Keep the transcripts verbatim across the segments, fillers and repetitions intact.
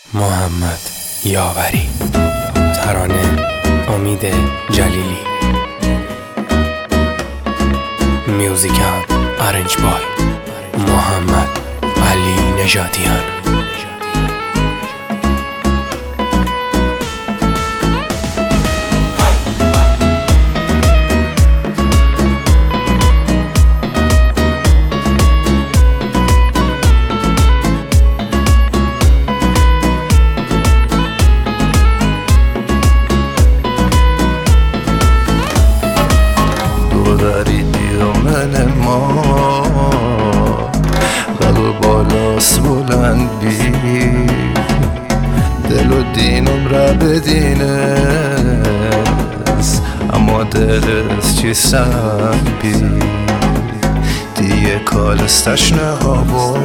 محمد یاوری. ترانه امید جلیلی. میوزیکال ارنج بای محمد علی نژادیان. من ما قلب بالاست بلند بی دل و دینم را بدینه اما دلست چی سن بی دیگه کالستش نهابا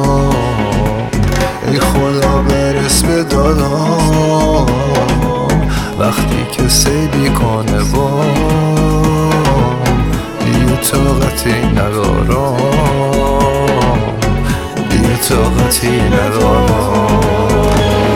ای خدا برس به دادم وقتی که سیدی کنه با طاقتی ندارم دیگه طاقتی ندارم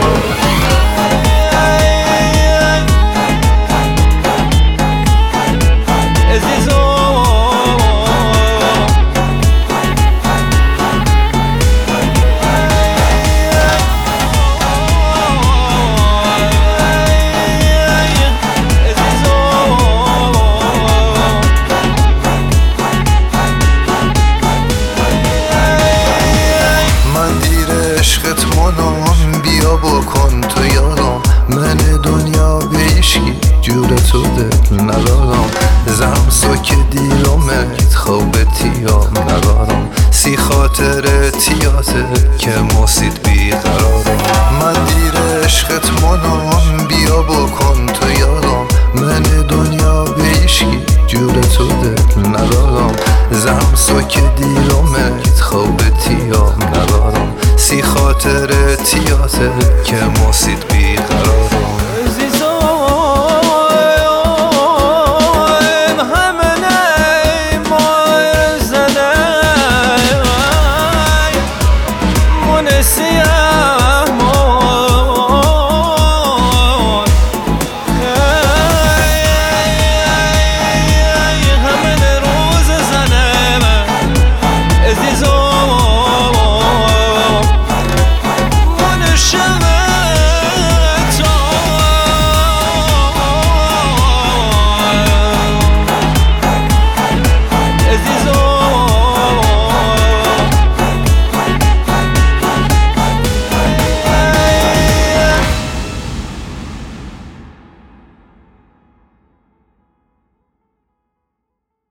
بیا بکن تو یادم من دنیا به عشقی جور تو دل ندارم زم ساک دیرمت خواب تیام ندارم سی خاطر تیاته که ماسید بیقرارم من دیر عشقت منام بیا بکن تو یادم من دنیا به عشقی جور تو دل ندارم زم ساک دیرمت خواب تیام ندارم سی خاطر تیاته که ماسید بیقرار